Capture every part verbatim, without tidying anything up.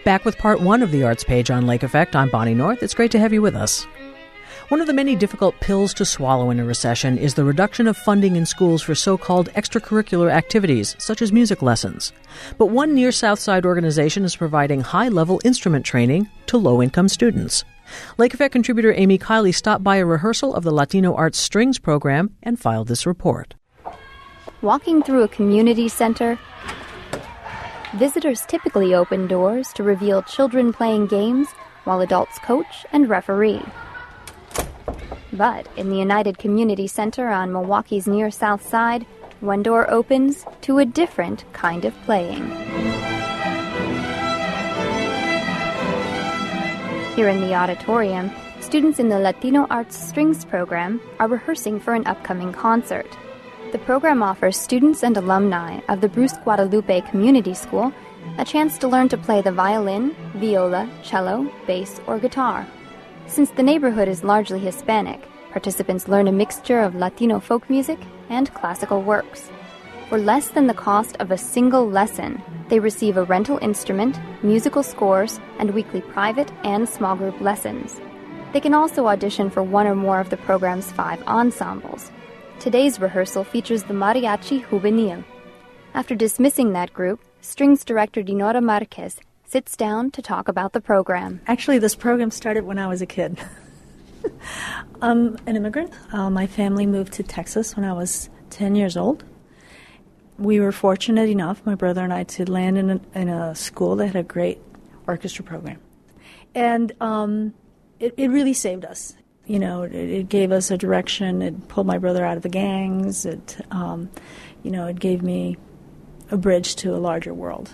Back with part one of the Arts Page on Lake Effect. I'm Bonnie North. It's great to have you with us. One of the many difficult pills to swallow in a recession is the reduction of funding in schools for so-called extracurricular activities, such as music lessons. But one near Southside organization is providing high-level instrument training to low-income students. Lake Effect contributor Amy Kiley stopped by a rehearsal of the Latino Arts Strings program and filed this report. Walking through a community center, visitors typically open doors to reveal children playing games while adults coach and referee. But in the United Community Center on Milwaukee's near South Side, one door opens to a different kind of playing. Here in the auditorium, students in the Latino Arts Strings program are rehearsing for an upcoming concert. The program offers students and alumni of the Bruce Guadalupe Community School a chance to learn to play the violin, viola, cello, bass, or guitar. Since the neighborhood is largely Hispanic, participants learn a mixture of Latino folk music and classical works. For less than the cost of a single lesson, they receive a rental instrument, musical scores, and weekly private and small group lessons. They can also audition for one or more of the program's five ensembles. Today's rehearsal features the Mariachi Juvenil. After dismissing that group, Strings director Dinora Marquez sits down to talk about the program. Actually, this program started when I was a kid. I'm an immigrant. Uh, my family moved to Texas when I was ten years old. We were fortunate enough, my brother and I, to land in a, in a school that had a great orchestra program. And um, it, it really saved us. You know, it, it gave us a direction. It pulled my brother out of the gangs. It, um, you know, it gave me a bridge to a larger world.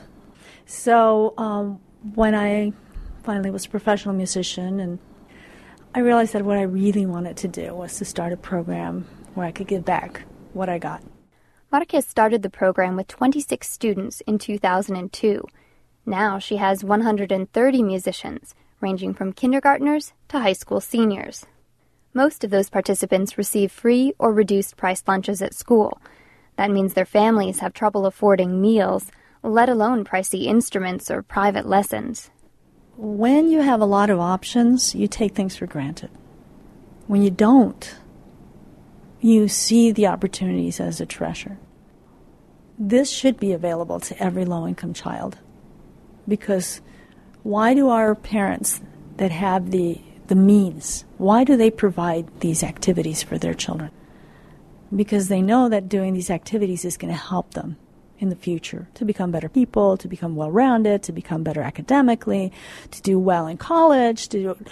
So um, when I finally was a professional musician, and I realized that what I really wanted to do was to start a program where I could give back what I got. Marquez started the program with twenty-six students in two thousand two. Now she has one hundred thirty musicians, ranging from kindergartners to high school seniors. Most of those participants receive free or reduced-price lunches at school. That means their families have trouble affording meals, let alone pricey instruments or private lessons. When you have a lot of options, you take things for granted. When you don't, you see the opportunities as a treasure. This should be available to every low-income child. Because why do our parents that have the, the means, why do they provide these activities for their children? Because they know that doing these activities is going to help them in the future to become better people, to become well-rounded, to become better academically, to do well in college, to do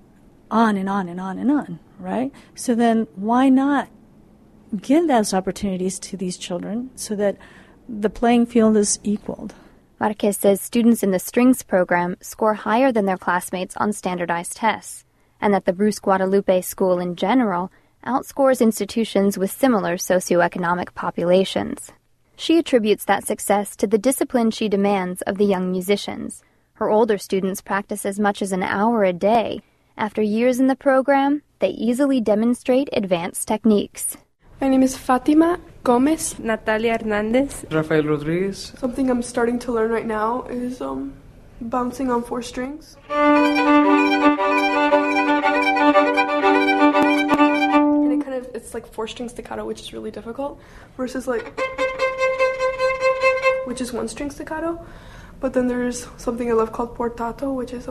on and on and on and on, right? So then why not give those opportunities to these children so that the playing field is equaled? Marquez says students in the Strings program score higher than their classmates on standardized tests, and that the Bruce Guadalupe School in general outscores institutions with similar socioeconomic populations. She attributes that success to the discipline she demands of the young musicians. Her older students practice as much as an hour a day. After years in the program, they easily demonstrate advanced techniques. My name is Fatima Gomez. Natalia Hernandez. Rafael Rodriguez. Something I'm starting to learn right now is um, bouncing on four strings. It's like four string staccato, which is really difficult, versus like, which is one string staccato. But then there's something I love called portato, which is a,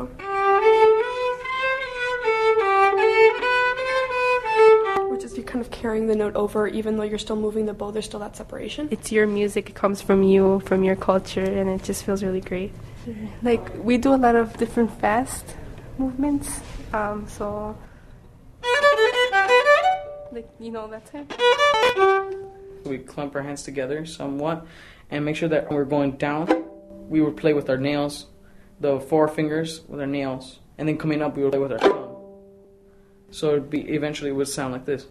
which is you're kind of carrying the note over, even though you're still moving the bow. There's still that separation. It's your music. It comes from you, from your culture, and it just feels really great. Like we do a lot of different fast movements, um, so. Like, you know, that's it. We clamp our hands together somewhat and make sure that when we're going down, we would play with our nails, the four fingers with our nails, and then coming up, we would play with our thumb. So it'd be, eventually it would sound like this.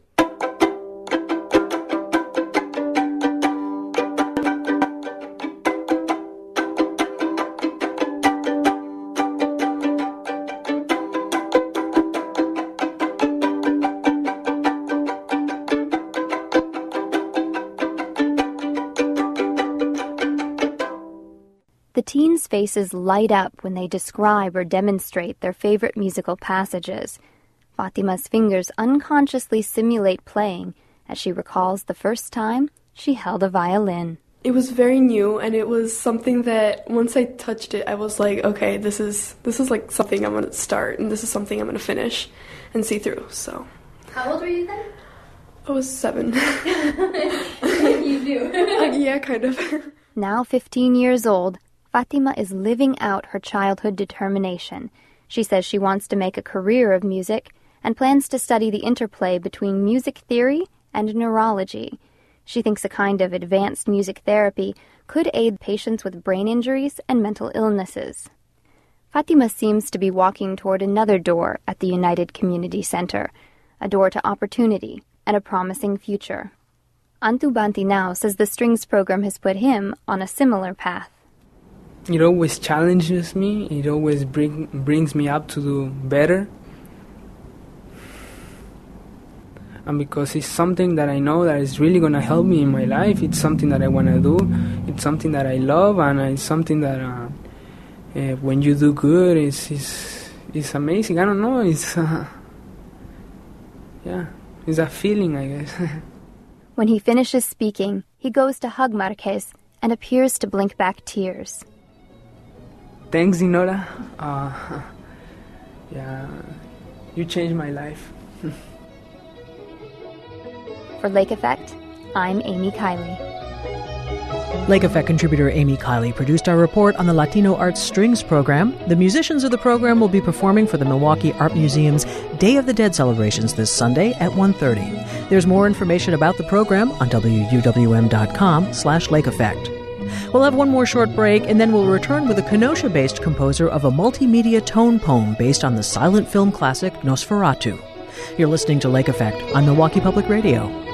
The teens' faces light up when they describe or demonstrate their favorite musical passages. Fatima's fingers unconsciously simulate playing as she recalls the first time she held a violin. It was very new, and it was something that once I touched it, I was like, okay, this is this is like something I'm going to start, and this is something I'm going to finish and see through. So, how old were you then? I was seven. You do. uh, yeah, kind of. Now fifteen years old, Fatima is living out her childhood determination. She says she wants to make a career of music and plans to study the interplay between music theory and neurology. She thinks a kind of advanced music therapy could aid patients with brain injuries and mental illnesses. Fatima seems to be walking toward another door at the United Community Center, a door to opportunity and a promising future. Antu Bantinao says the strings program has put him on a similar path. It always challenges me. It always bring, brings me up to do better. And because it's something that I know that is really going to help me in my life, it's something that I want to do, it's something that I love, and it's something that uh, uh, when you do good, it's, it's, it's amazing. I don't know, it's, uh, yeah, it's a feeling, I guess. When he finishes speaking, he goes to hug Marquez and appears to blink back tears. Thanks, Dinora. Uh, yeah, you changed my life. For Lake Effect, I'm Amy Kiley. Lake Effect contributor Amy Kiley produced our report on the Latino Arts Strings program. The musicians of the program will be performing for the Milwaukee Art Museum's Day of the Dead celebrations this Sunday at one thirty. There's more information about the program on W U W M dot com slash Lake Effect. We'll have one more short break, and then we'll return with a Kenosha-based composer of a multimedia tone poem based on the silent film classic Nosferatu. You're listening to Lake Effect on Milwaukee Public Radio.